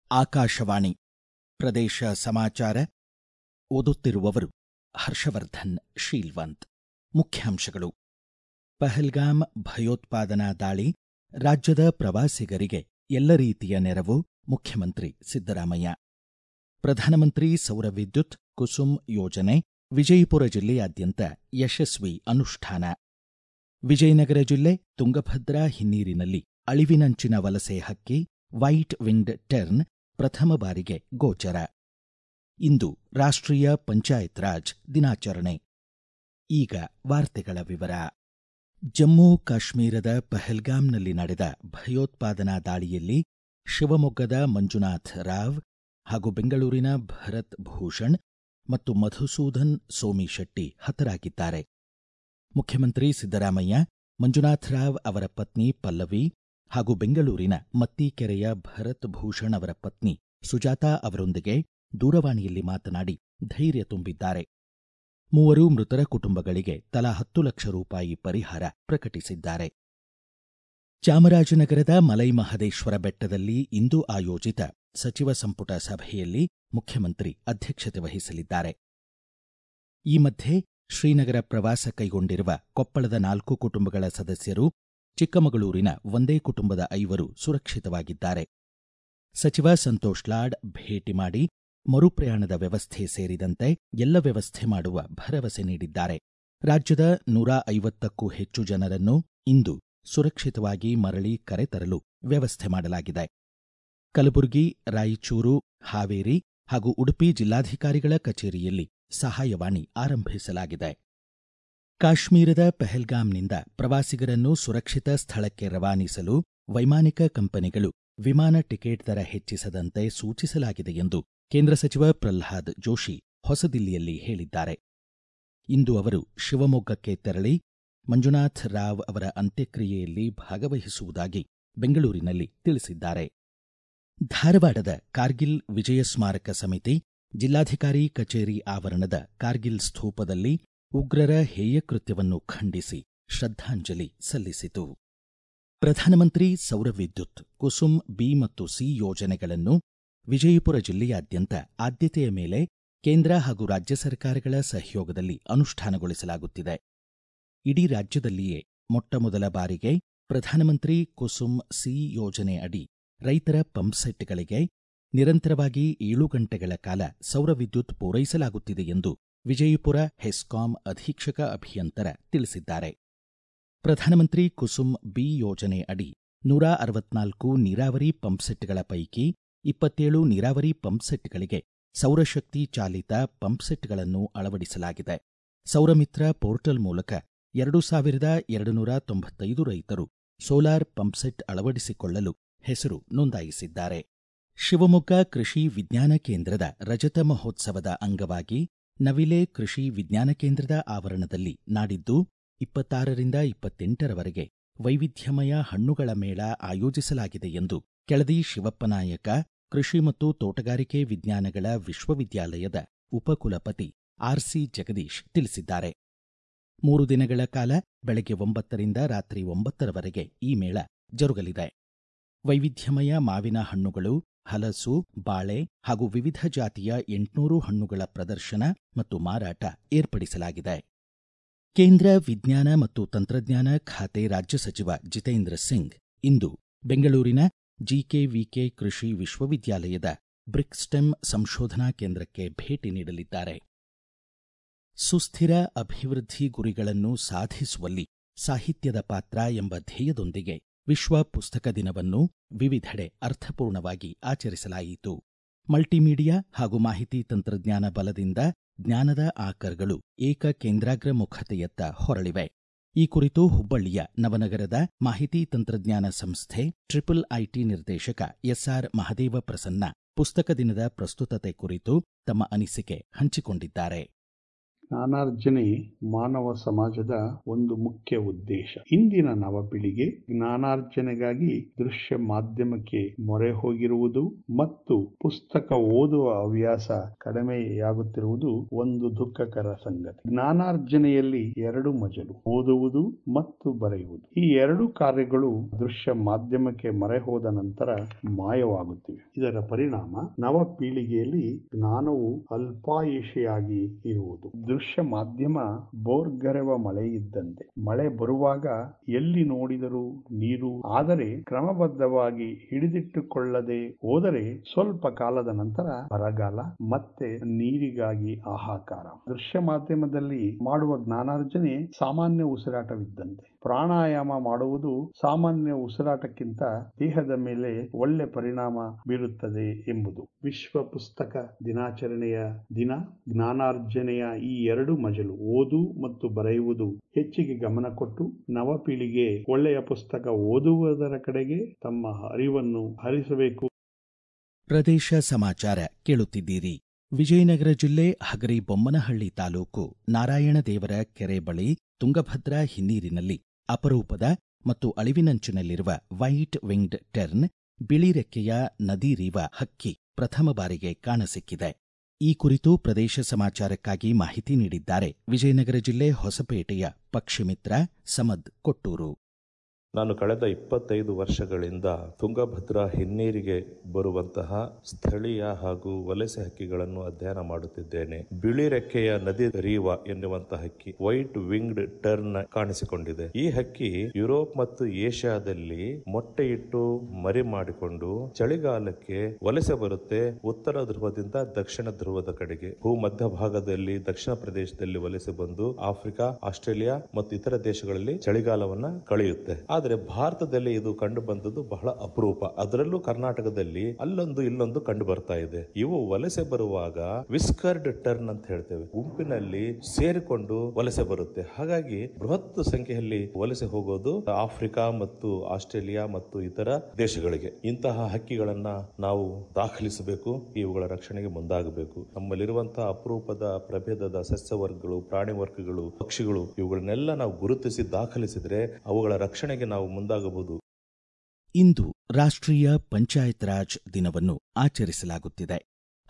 ಆಕಾಶವಾಣಿ ಪ್ರದೇಶ ಸಮಾಚಾರ ಓದುತ್ತಿರುವವರು ಹರ್ಷವರ್ಧನ್ ಶೀಲ್ವಂತ್. ಮುಖ್ಯಾಂಶಗಳು. ಪಹಲ್ಗಾಮ್ ಭಯೋತ್ಪಾದನಾ ದಾಳಿ, ರಾಜ್ಯದ ಪ್ರವಾಸಿಗರಿಗೆ ಎಲ್ಲ ರೀತಿಯ ನೆರವು, ಮುಖ್ಯಮಂತ್ರಿ ಸಿದ್ದರಾಮಯ್ಯ. ಪ್ರಧಾನಮಂತ್ರಿ ಸೌರ ವಿದ್ಯುತ್ ಕುಸುಮ್ ಯೋಜನೆ ವಿಜಯಪುರ ಜಿಲ್ಲೆಯಾದ್ಯಂತ ಯಶಸ್ವಿ ಅನುಷ್ಠಾನ. ವಿಜಯನಗರ ಜಿಲ್ಲೆ ತುಂಗಭದ್ರಾ ಹಿನ್ನೀರಿನಲ್ಲಿ ಅಳಿವಿನಂಚಿನ ವಲಸೆ ಹಕ್ಕಿ ವೈಟ್ ವಿಂಗ್ಡ್ ಟೆರ್ನ್ ಪ್ರಥಮ ಬಾರಿಗೆ ಗೋಚರ. ಇಂದು ರಾಷ್ಟ್ರೀಯ ಪಂಚಾಯತ್ ರಾಜ್ ದಿನಾಚರಣೆ. ಈಗ ವಾರ್ತೆಗಳ ವಿವರ. ಜಮ್ಮು ಕಾಶ್ಮೀರದ ಪಹಲ್ಗಾಮ್ನಲ್ಲಿ ನಡೆದ ಭಯೋತ್ಪಾದನಾ ದಾಳಿಯಲ್ಲಿ ಶಿವಮೊಗ್ಗದ ಮಂಜುನಾಥ್ ರಾವ್ ಹಾಗೂ ಬೆಂಗಳೂರಿನ ಭರತ್ ಭೂಷಣ್ ಮತ್ತು ಮಧುಸೂದನ್ ಸೋಮಿಶೆಟ್ಟಿ ಹತರಾಗಿದ್ದಾರೆ. ಮುಖ್ಯಮಂತ್ರಿ ಸಿದ್ದರಾಮಯ್ಯ ಮಂಜುನಾಥ್ ರಾವ್ ಅವರ ಪತ್ನಿ ಪಲ್ಲವಿ ಹಾಗೂ ಬೆಂಗಳೂರಿನ ಮತ್ತೀಕೆರೆಯ ಭರತ್ ಭೂಷಣ್ ಅವರ ಪತ್ನಿ ಸುಜಾತಾ ಅವರೊಂದಿಗೆ ದೂರವಾಣಿಯಲ್ಲಿ ಮಾತನಾಡಿ ಧೈರ್ಯ ತುಂಬಿದ್ದಾರೆ. ಮೂವರು ಮೃತರ ಕುಟುಂಬಗಳಿಗೆ ತಲಾ 10 ಲಕ್ಷ ರೂಪಾಯಿ ಪರಿಹಾರ ಪ್ರಕಟಿಸಿದ್ದಾರೆ. ಚಾಮರಾಜನಗರದ ಮಲೈ ಮಹದೇಶ್ವರ ಬೆಟ್ಟದಲ್ಲಿ ಇಂದು ಆಯೋಜಿತ ಸಚಿವ ಸಂಪುಟ ಸಭೆಯಲ್ಲಿ ಮುಖ್ಯಮಂತ್ರಿ ಅಧ್ಯಕ್ಷತೆ ವಹಿಸಲಿದ್ದಾರೆ. ಈ ಮಧ್ಯೆ ಶ್ರೀನಗರ ಪ್ರವಾಸ ಕೈಗೊಂಡಿರುವ ಕೊಪ್ಪಳದ 4 ಕುಟುಂಬಗಳ ಸದಸ್ಯರು, ಚಿಕ್ಕಮಗಳೂರಿನ ಒಂದೇ ಕುಟುಂಬದ 5 ಸುರಕ್ಷಿತವಾಗಿದ್ದಾರೆ. ಸಚಿವ ಸಂತೋಷ್ ಲಾಡ್ ಭೇಟಿ ಮಾಡಿ ಮರುಪ್ರಯಾಣದ ವ್ಯವಸ್ಥೆ ಸೇರಿದಂತೆ ಎಲ್ಲ ವ್ಯವಸ್ಥೆ ಮಾಡುವ ಭರವಸೆ ನೀಡಿದ್ದಾರೆ. ರಾಜ್ಯದ 150ಕ್ಕೂ ಹೆಚ್ಚು ಜನರನ್ನು ಇಂದು ಸುರಕ್ಷಿತವಾಗಿ ಮರಳಿ ಕರೆತರಲು ವ್ಯವಸ್ಥೆ ಮಾಡಲಾಗಿದೆ. ಕಲಬುರಗಿ, ರಾಯಚೂರು, ಹಾವೇರಿ ಹಾಗೂ ಉಡುಪಿ ಜಿಲ್ಲಾಧಿಕಾರಿಗಳ ಕಚೇರಿಯಲ್ಲಿ ಸಹಾಯವಾಣಿ ಆರಂಭಿಸಲಾಗಿದೆ. ಕಾಶ್ಮೀರದ ಪಹಲ್ಗಾಮ್ನಿಂದ ಪ್ರವಾಸಿಗರನ್ನು ಸುರಕ್ಷಿತ ಸ್ಥಳಕ್ಕೆ ರವಾನಿಸಲು ವೈಮಾನಿಕ ಕಂಪನಿಗಳು ವಿಮಾನ ಟಿಕೆಟ್ ದರ ಹೆಚ್ಚಿಸದಂತೆ ಸೂಚಿಸಲಾಗಿದೆ ಎಂದು ಕೇಂದ್ರ ಸಚಿವ ಪ್ರಲ್ಹಾದ್ ಜೋಶಿ ಹೊಸದಿಲ್ಲಿಯಲ್ಲಿ ಹೇಳಿದ್ದಾರೆ. ಇಂದು ಅವರು ಶಿವಮೊಗ್ಗಕ್ಕೆ ತೆರಳಿ ಮಂಜುನಾಥ್ ರಾವ್ ಅವರ ಅಂತ್ಯಕ್ರಿಯೆಯಲ್ಲಿ ಭಾಗವಹಿಸುವುದಾಗಿ ಬೆಂಗಳೂರಿನಲ್ಲಿ ತಿಳಿಸಿದ್ದಾರೆ. ಧಾರವಾಡದ ಕಾರ್ಗಿಲ್ ವಿಜಯ ಸ್ಮಾರಕ ಸಮಿತಿ ಜಿಲ್ಲಾಧಿಕಾರಿ ಕಚೇರಿ ಆವರಣದ ಕಾರ್ಗಿಲ್ ಸ್ತೂಪದಲ್ಲಿ ಉಗ್ರರ ಹೇಯಕೃತ್ಯವನ್ನು ಖಂಡಿಸಿ ಶ್ರದ್ಧಾಂಜಲಿ ಸಲ್ಲಿಸಿತು. ಪ್ರಧಾನಮಂತ್ರಿ ಸೌರ ವಿದ್ಯುತ್ ಕುಸುಮ್ ಬಿ ಮತ್ತು ಸಿ ಯೋಜನೆಗಳನ್ನು ವಿಜಯಪುರ ಜಿಲ್ಲೆಯಾದ್ಯಂತ ಆದ್ಯತೆಯ ಮೇಲೆ ಕೇಂದ್ರ ಹಾಗೂ ರಾಜ್ಯ ಸರ್ಕಾರಗಳ ಸಹಯೋಗದಲ್ಲಿ ಅನುಷ್ಠಾನಗೊಳಿಸಲಾಗುತ್ತಿದೆ. ಇಡೀ ರಾಜ್ಯದಲ್ಲಿಯೇ ಮೊಟ್ಟಮೊದಲ ಬಾರಿಗೆ ಪ್ರಧಾನಮಂತ್ರಿ ಕುಸುಮ್ ಸಿ ಯೋಜನೆ ಅಡಿ ರೈತರ ಪಂಪ್ಸೆಟ್ಗಳಿಗೆ ನಿರಂತರವಾಗಿ 7 ಗಂಟೆಗಳ ಕಾಲ ಸೌರ ವಿದ್ಯುತ್ ಪೂರೈಸಲಾಗುತ್ತಿದೆ ಎಂದು ವಿಜಯಪುರ ಹೆಸ್ಕಾಂ ಅಧೀಕ್ಷಕ ಅಭಿಯಂತರ ತಿಳಿಸಿದ್ದಾರೆ. ಪ್ರಧಾನಮಂತ್ರಿ ಕುಸುಮ್ ಬಿ ಯೋಜನೆ ಅಡಿ 164 ನೀರಾವರಿ ಪಂಪ್ಸೆಟ್ಗಳ ಪೈಕಿ 27 ನೀರಾವರಿ ಪಂಪ್ಸೆಟ್ಗಳಿಗೆ ಸೌರಶಕ್ತಿ ಚಾಲಿತ ಪಂಪ್ಸೆಟ್ಗಳನ್ನು ಅಳವಡಿಸಲಾಗಿದೆ. ಸೌರಮಿತ್ರ ಪೋರ್ಟಲ್ ಮೂಲಕ 2295 ರೈತರು ಸೋಲಾರ್ ಪಂಪ್ಸೆಟ್ ಅಳವಡಿಸಿಕೊಳ್ಳಲು ಹೆಸರು ನೋಂದಾಯಿಸಿದ್ದಾರೆ. ಶಿವಮೊಗ್ಗ ಕೃಷಿ ವಿಜ್ಞಾನ ಕೇಂದ್ರದ ರಜತ ಮಹೋತ್ಸವದ ಅಂಗವಾಗಿ ನವಿಲೆ ಕೃಷಿ ವಿಜ್ಞಾನ ಕೇಂದ್ರದ ಆವರಣದಲ್ಲಿ ನಾಡಿದ್ದು 26ರಿಂದ 28ರವರೆಗೆ ವೈವಿಧ್ಯಮಯ ಹಣ್ಣುಗಳ ಮೇಳ ಆಯೋಜಿಸಲಾಗಿದೆ ಎಂದು ಕೆಳದಿ ಶಿವಪ್ಪನಾಯಕ ಕೃಷಿ ಮತ್ತು ತೋಟಗಾರಿಕೆ ವಿಜ್ಞಾನಗಳ ವಿಶ್ವವಿದ್ಯಾಲಯದ ಉಪಕುಲಪತಿ ಆರ್ಸಿ ಜಗದೀಶ್ ತಿಳಿಸಿದ್ದಾರೆ. 3 ದಿನಗಳ ಕಾಲ ಬೆಳಗ್ಗೆ 9ರಿಂದ ರಾತ್ರಿ 9ರವರೆಗೆ ಈ ಮೇಳ ಜರುಗಲಿದೆ. ವೈವಿಧ್ಯಮಯ ಮಾವಿನ ಹಣ್ಣುಗಳು, ಹಲಸು, ಬಾಳೆ ಹಾಗೂ ವಿವಿಧ ಜಾತಿಯ 800 ಹಣ್ಣುಗಳ ಪ್ರದರ್ಶನ ಮತ್ತು ಮಾರಾಟ ಏರ್ಪಡಿಸಲಾಗಿದೆ. ಕೇಂದ್ರ ವಿಜ್ಞಾನ ಮತ್ತು ತಂತ್ರಜ್ಞಾನ ಖಾತೆ ರಾಜ್ಯ ಸಚಿವ ಜಿತೇಂದ್ರ ಸಿಂಗ್ ಇಂದು ಬೆಂಗಳೂರಿನ ಜಿಕೆವಿಕೆ ಕೃಷಿ ವಿಶ್ವವಿದ್ಯಾಲಯದ ಬ್ರಿಕ್ಸ್ಟೆಮ್ ಸಂಶೋಧನಾ ಕೇಂದ್ರಕ್ಕೆ ಭೇಟಿ ನೀಡಲಿದ್ದಾರೆ. ಸುಸ್ಥಿರ ಅಭಿವೃದ್ಧಿ ಗುರಿಗಳನ್ನು ಸಾಧಿಸುವಲ್ಲಿ ಸಾಹಿತ್ಯದ ಪಾತ್ರ ಎಂಬ ಧ್ಯೇಯದೊಂದಿಗೆ ವಿಶ್ವ ಪುಸ್ತಕ ದಿನವನ್ನು ವಿವಿಧೆಡೆ ಅರ್ಥಪೂರ್ಣವಾಗಿ ಆಚರಿಸಲಾಯಿತು. ಮಲ್ಟಿಮೀಡಿಯಾ ಹಾಗೂ ಮಾಹಿತಿ ತಂತ್ರಜ್ಞಾನ ಬಲದಿಂದ ಜ್ಞಾನದ ಆಕರ್ಗಳು ಏಕ ಕೇಂದ್ರಾಗ್ರಮುಖತೆಯತ್ತ ಹೊರಳಿವೆ. ಈ ಕುರಿತು ಹುಬ್ಬಳ್ಳಿಯ ನವನಗರದ ಮಾಹಿತಿ ತಂತ್ರಜ್ಞಾನ ಸಂಸ್ಥೆ IIIT ನಿರ್ದೇಶಕ ಎಸ್ಆರ್ ಮಹದೇವ ಪ್ರಸನ್ನ ಪುಸ್ತಕ ದಿನದ ಪ್ರಸ್ತುತತೆ ಕುರಿತು ತಮ್ಮ ಅನಿಸಿಕೆ ಹಂಚಿಕೊಂಡಿದ್ದಾರೆ. ಜ್ಞಾನಾರ್ಜನೆ ಮಾನವ ಸಮಾಜದ ಒಂದು ಮುಖ್ಯ ಉದ್ದೇಶ. ಇಂದಿನ ನವಪೀಳಿಗೆ ಜ್ಞಾನಾರ್ಜನೆಗಾಗಿ ದೃಶ್ಯ ಮಾಧ್ಯಮಕ್ಕೆ ಮೊರೆ ಹೋಗಿರುವುದು ಮತ್ತು ಪುಸ್ತಕ ಓದುವ ಹವ್ಯಾಸ ಕಡಿಮೆಯಾಗುತ್ತಿರುವುದು ಒಂದು ದುಃಖಕರ ಸಂಗತಿ. ಜ್ಞಾನಾರ್ಜನೆಯಲ್ಲಿ ಎರಡು ಮಜಲು: ಓದುವುದು ಮತ್ತು ಬರೆಯುವುದು. ಈ ಎರಡು ಕಾರ್ಯಗಳು ದೃಶ್ಯ ಮಾಧ್ಯಮಕ್ಕೆ ಮೊರೆ ಹೋದ ನಂತರ ಮಾಯವಾಗುತ್ತಿವೆ. ಇದರ ಪರಿಣಾಮ ನವ ಪೀಳಿಗೆಯಲ್ಲಿ ಜ್ಞಾನವು ಅಲ್ಪಾಯುಷಿಯಾಗಿ ಇರುವುದು. ದೃಶ್ಯ ಮಾಧ್ಯಮ ಬೋರ್ಗರೆವ ಮಳೆ ಇದ್ದಂತೆ. ಮಳೆ ಬರುವಾಗ ಎಲ್ಲಿ ನೋಡಿದರೂ ನೀರು. ಆದರೆ ಕ್ರಮಬದ್ಧವಾಗಿ ಹಿಡಿದಿಟ್ಟುಕೊಳ್ಳದೆ ಹೋದರೆ ಸ್ವಲ್ಪ ಕಾಲದ ನಂತರ ಬರಗಾಲ, ಮತ್ತೆ ನೀರಿಗಾಗಿ ಹಾಹಾಕಾರ. ದೃಶ್ಯ ಮಾಧ್ಯಮದಲ್ಲಿ ಮಾಡುವ ಜ್ಞಾನಾರ್ಜನೆ ಸಾಮಾನ್ಯ ಉಸಿರಾಟವಿದ್ದಂತೆ. ಪ್ರಾಣಾಯಾಮ ಮಾಡುವುದು ಸಾಮಾನ್ಯ ಉಸಿರಾಟಕ್ಕಿಂತ ದೇಹದ ಮೇಲೆ ಒಳ್ಳೆ ಪರಿಣಾಮ ಬೀರುತ್ತದೆ ಎಂಬುದು. ವಿಶ್ವ ಪುಸ್ತಕ ದಿನಾಚರಣೆಯ ದಿನ ಜ್ಞಾನಾರ್ಜನೆಯ ಈ ಎರಡು ಮಜಲು, ಓದು ಮತ್ತು ಬರೆಯುವುದು, ಹೆಚ್ಚಿಗೆ ಗಮನ ಕೊಟ್ಟು ನವಪೀಳಿಗೆ ಒಳ್ಳೆಯ ಪುಸ್ತಕ ಓದುವುದರ ಕಡೆಗೆ ತಮ್ಮ ಅರಿವನ್ನು ಹರಿಸಬೇಕು. ಪ್ರದೇಶ ಸಮಾಚಾರ ಕೇಳುತ್ತಿದ್ದೀರಿ. ವಿಜಯನಗರ ಜಿಲ್ಲೆ ಹಗರಿಬೊಮ್ಮನಹಳ್ಳಿ ತಾಲೂಕು ನಾರಾಯಣದೇವರ ಕೆರೆ ಬಳಿ ತುಂಗಭದ್ರಾ ಹಿನ್ನೀರಿನಲ್ಲಿ ಅಪರೂಪದ ಮತ್ತು ಅಳಿವಿನಂಚಿನಲ್ಲಿರುವ ವೈಟ್ ವಿಂಗ್ಡ್ ಟೆರ್ನ್, ಬಿಳಿ ರೆಕ್ಕೆಯ ನದಿರೀವ ಹಕ್ಕಿ ಪ್ರಥಮ ಬಾರಿಗೆ ಕಾಣಸಿಕ್ಕಿದೆ. ಈ ಕುರಿತು ಪ್ರದೇಶ ಸಮಾಚಾರಕ್ಕಾಗಿ ಮಾಹಿತಿ ನೀಡಿದ್ದಾರೆ ವಿಜಯನಗರ ಜಿಲ್ಲೆ ಹೊಸಪೇಟೆಯ ಪಕ್ಷಿಮಿತ್ರ ಸಮದ್ ಕೊಟ್ಟೂರು. ನಾನು ಕಳೆದ 25 ವರ್ಷಗಳಿಂದ ತುಂಗಭದ್ರಾ ಹಿನ್ನೀರಿಗೆ ಬರುವಂತಹ ಸ್ಥಳೀಯ ಹಾಗೂ ವಲಸೆ ಹಕ್ಕಿಗಳನ್ನು ಅಧ್ಯಯನ ಮಾಡುತ್ತಿದ್ದೇನೆ. ಬಿಳಿ ರೆಕ್ಕೆಯ ನದಿ ರೀವ ಎನ್ನುವಂತಹ ಹಕ್ಕಿ ವೈಟ್ ವಿಂಗ್ಡ್ ಟರ್ನ್ ಕಾಣಿಸಿಕೊಂಡಿದೆ. ಈ ಹಕ್ಕಿ ಯುರೋಪ್ ಮತ್ತು ಏಷ್ಯಾದಲ್ಲಿ ಮೊಟ್ಟೆ ಇಟ್ಟು ಮರಿ ಮಾಡಿಕೊಂಡು ಚಳಿಗಾಲಕ್ಕೆ ವಲಸೆ ಬರುತ್ತೆ. ಉತ್ತರ ಧ್ರುವದಿಂದ ದಕ್ಷಿಣ ಧ್ರುವದ ಕಡೆಗೆ ಭೂಮಧ್ಯ ಭಾಗದಲ್ಲಿ ದಕ್ಷಿಣ ಪ್ರದೇಶದಲ್ಲಿ ವಲಸೆ ಬಂದು ಆಫ್ರಿಕಾ, ಆಸ್ಟ್ರೇಲಿಯಾ ಮತ್ತು ಇತರ ದೇಶಗಳಲ್ಲಿ ಚಳಿಗಾಲವನ್ನ ಕಳೆಯುತ್ತೆ. ಆದರೆ ಭಾರತದಲ್ಲಿ ಇದು ಕಂಡು ಬಂದದ್ದು ಬಹಳ ಅಪರೂಪ. ಅದರಲ್ಲೂ ಕರ್ನಾಟಕದಲ್ಲಿ ಅಲ್ಲೊಂದು ಇಲ್ಲೊಂದು ಕಂಡು ಬರ್ತಾ ಇದೆ. ಇವು ವಲಸೆ ಬರುವಾಗ ವಿಸ್ಕರ್ಡ್ ಟರ್ನ್ ಅಂತ ಹೇಳ್ತೇವೆ, ಗುಂಪಿನಲ್ಲಿ ಸೇರಿಕೊಂಡು ವಲಸೆ ಬರುತ್ತೆ. ಹಾಗಾಗಿ ಬೃಹತ್ ಸಂಖ್ಯೆಯಲ್ಲಿ ವಲಸೆ ಹೋಗೋದು ಆಫ್ರಿಕಾ ಮತ್ತು ಆಸ್ಟ್ರೇಲಿಯಾ ಮತ್ತು ಇತರ ದೇಶಗಳಿಗೆ. ಇಂತಹ ಹಕ್ಕಿಗಳನ್ನ ನಾವು ದಾಖಲಿಸಬೇಕು, ಇವುಗಳ ರಕ್ಷಣೆಗೆ ಮುಂದಾಗಬೇಕು. ನಮ್ಮಲ್ಲಿರುವಂತಹ ಅಪರೂಪದ ಪ್ರಭೇದದ ಸಸ್ಯವರ್ಗಗಳು, ಪ್ರಾಣಿ ವರ್ಗಗಳು, ಪಕ್ಷಿಗಳು ಇವುಗಳನ್ನೆಲ್ಲ ನಾವು ಗುರುತಿಸಿ ದಾಖಲಿಸಿದ್ರೆ ಅವುಗಳ ರಕ್ಷಣೆಗೆ ನಾವು ಮುಂದಾಗಬಹುದು. ಇಂದು ರಾಷ್ಟ್ರೀಯ ಪಂಚಾಯತ್ ರಾಜ್ ದಿನವನ್ನು ಆಚರಿಸಲಾಗುತ್ತಿದೆ.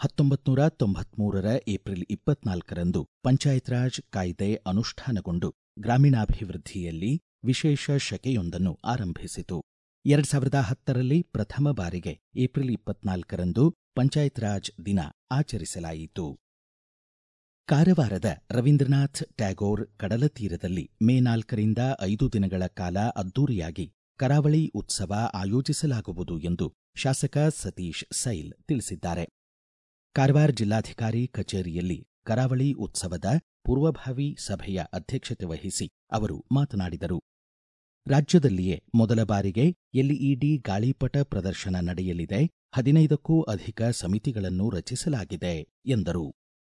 1993 ಏಪ್ರಿಲ್ 24ರಂದು ಪಂಚಾಯತ್ ರಾಜ್ ಕಾಯ್ದೆ ಅನುಷ್ಠಾನಗೊಂಡು ಗ್ರಾಮೀಣಾಭಿವೃದ್ಧಿಯಲ್ಲಿ ವಿಶೇಷ ಶಕೆಯೊಂದನ್ನು ಆರಂಭಿಸಿತು. 2010ರಲ್ಲಿ ಪ್ರಥಮ ಬಾರಿಗೆ ಏಪ್ರಿಲ್ 24ರಂದು ಪಂಚಾಯತ್ ರಾಜ್ ದಿನ ಆಚರಿಸಲಾಯಿತು. ಕಾರವಾರದ ರವೀಂದ್ರನಾಥ್ ಟ್ಯಾಗೋರ್ ಕಡಲ ತೀರದಲ್ಲಿ ಮೇ 4ರಿಂದ 5 ದಿನಗಳ ಕಾಲ ಅದ್ದೂರಿಯಾಗಿ ಕರಾವಳಿ ಉತ್ಸವ ಆಯೋಜಿಸಲಾಗುವುದು ಎಂದು ಶಾಸಕ ಸತೀಶ್ ಸೈಲ್ ತಿಳಿಸಿದ್ದಾರೆ. ಕಾರವಾರ ಜಿಲ್ಲಾಧಿಕಾರಿ ಕಚೇರಿಯಲ್ಲಿ ಕರಾವಳಿ ಉತ್ಸವದ ಪೂರ್ವಭಾವಿ ಸಭೆಯ ಅಧ್ಯಕ್ಷತೆ ವಹಿಸಿ ಅವರು ಮಾತನಾಡಿದರು. ರಾಜ್ಯದಲ್ಲಿಯೇ ಮೊದಲ ಬಾರಿಗೆ ಎಲ್ಇಡಿ ಗಾಳಿಪಟ ಪ್ರದರ್ಶನ ನಡೆಯಲಿದೆ. 15ಕ್ಕೂ ಅಧಿಕ ಸಮಿತಿಗಳನ್ನು ರಚಿಸಲಾಗಿದೆ ಎಂದರು.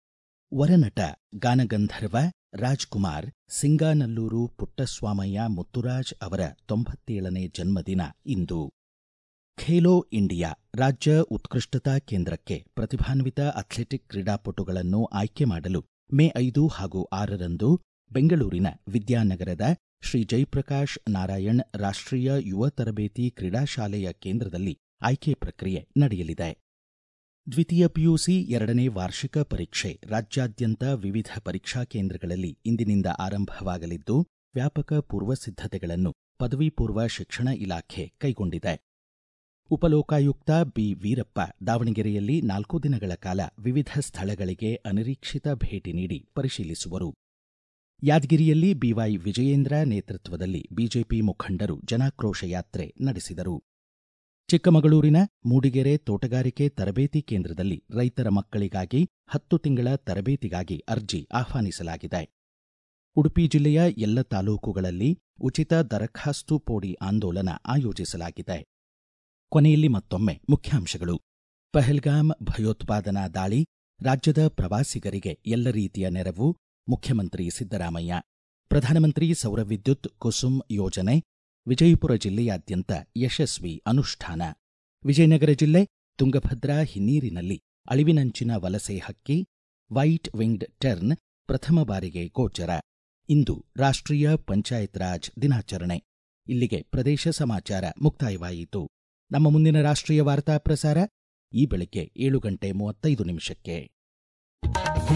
ವರನಟ ಗಾನಗಂಧರ್ವ ರಾಜ್ಕುಮಾರ್ ಸಿಂಗಾನಲ್ಲೂರು ಪುಟ್ಟಸ್ವಾಮಯ್ಯ ಮುತ್ತುರಾಜ್ ಅವರ 97ನೇ ಜನ್ಮದಿನ ಇಂದು. ಖೇಲೋ ಇಂಡಿಯಾ ರಾಜ್ಯ ಉತ್ಕೃಷ್ಟತಾ ಕೇಂದ್ರಕ್ಕೆ ಪ್ರತಿಭಾನ್ವಿತ ಅಥ್ಲೆಟಿಕ್ ಕ್ರೀಡಾಪಟುಗಳನ್ನು ಆಯ್ಕೆ ಮಾಡಲು ಮೇ 5 ಹಾಗೂ 6ರಂದು ಬೆಂಗಳೂರಿನ ವಿದ್ಯಾನಗರದ ಶ್ರೀ ಜಯಪ್ರಕಾಶ್ ನಾರಾಯಣ್ ರಾಷ್ಟ್ರೀಯ ಯುವ ತರಬೇತಿ ಕ್ರೀಡಾಶಾಲೆಯ ಕೇಂದ್ರದಲ್ಲಿ ಆಯ್ಕೆ ಪ್ರಕ್ರಿಯೆ ನಡೆಯಲಿದೆ. ದ್ವಿತೀಯ ಪಿಯುಸಿ 2ನೇ ವಾರ್ಷಿಕ ಪರೀಕ್ಷೆ ರಾಜ್ಯಾದ್ಯಂತ ವಿವಿಧ ಪರೀಕ್ಷಾ ಕೇಂದ್ರಗಳಲ್ಲಿ ಇಂದಿನಿಂದ ಆರಂಭವಾಗಲಿದ್ದು, ವ್ಯಾಪಕ ಪೂರ್ವಸಿದ್ಧತೆಗಳನ್ನು ಪದವಿ ಪೂರ್ವ ಶಿಕ್ಷಣ ಇಲಾಖೆ ಕೈಗೊಂಡಿದೆ. ಉಪಲೋಕಾಯುಕ್ತ ಬಿ ವೀರಪ್ಪ ದಾವಣಗೆರೆಯಲ್ಲಿ 4 ದಿನಗಳ ಕಾಲ ವಿವಿಧ ಸ್ಥಳಗಳಿಗೆ ಅನಿರೀಕ್ಷಿತ ಭೇಟಿ ನೀಡಿ ಪರಿಶೀಲಿಸುವರು. ಯಾದಗಿರಿಯಲ್ಲಿ ಬಿವೈ ವಿಜಯೇಂದ್ರ ನೇತೃತ್ವದಲ್ಲಿ ಬಿಜೆಪಿ ಮುಖಂಡರು ಜನಾಕ್ರೋಶ ಯಾತ್ರೆ ನಡೆಸಿದರು. ಚಿಕ್ಕಮಗಳೂರಿನ ಮೂಡಿಗೆರೆ ತೋಟಗಾರಿಕೆ ತರಬೇತಿ ಕೇಂದ್ರದಲ್ಲಿ ರೈತರ ಮಕ್ಕಳಿಗಾಗಿ 10 ತಿಂಗಳ ತರಬೇತಿಗಾಗಿ ಅರ್ಜಿ ಆಹ್ವಾನಿಸಲಾಗಿದೆ. ಉಡುಪಿ ಜಿಲ್ಲೆಯ ಎಲ್ಲ ತಾಲೂಕುಗಳಲ್ಲಿ ಉಚಿತ ದರಖಾಸ್ತು ಪೋಡಿ ಆಂದೋಲನ ಆಯೋಜಿಸಲಾಗಿದೆ. ಕೊನೆಯಲ್ಲಿ ಮತ್ತೊಮ್ಮೆ ಮುಖ್ಯಾಂಶಗಳು. ಪಹಲ್ಗಾಮ್ ಭಯೋತ್ಪಾದನಾ ದಾಳಿ, ರಾಜ್ಯದ ಪ್ರವಾಸಿಗರಿಗೆ ಎಲ್ಲ ರೀತಿಯ ನೆರವು, ಮುಖ್ಯಮಂತ್ರಿ ಸಿದ್ದರಾಮಯ್ಯ. ಪ್ರಧಾನಮಂತ್ರಿ ಸೌರ ವಿದ್ಯುತ್ ಕುಸುಮ್ ಯೋಜನೆ ವಿಜಯಪುರ ಜಿಲ್ಲೆಯಾದ್ಯಂತ ಯಶಸ್ವಿ ಅನುಷ್ಠಾನ. ವಿಜಯನಗರ ಜಿಲ್ಲೆ ತುಂಗಭದ್ರಾ ಹಿನ್ನೀರಿನಲ್ಲಿ ಅಳಿವಿನಂಚಿನ ವಲಸೆ ಹಕ್ಕಿ ವೈಟ್ ವಿಂಗ್ಡ್ ಟೆರ್ನ್ ಪ್ರಥಮ ಬಾರಿಗೆ ಗೋಚರ. ಇಂದು ರಾಷ್ಟ್ರೀಯ ಪಂಚಾಯತ್ ರಾಜ್ ದಿನಾಚರಣೆ. ಇಲ್ಲಿಗೆ ಪ್ರದೇಶ ಸಮಾಚಾರ ಮುಕ್ತಾಯವಾಯಿತು. ನಮ್ಮ ಮುಂದಿನ ರಾಷ್ಟ್ರೀಯ ವಾರ್ತಾ ಪ್ರಸಾರ ಈ ಬೆಳಗ್ಗೆ 7:35 ನಿಮಿಷಕ್ಕೆ.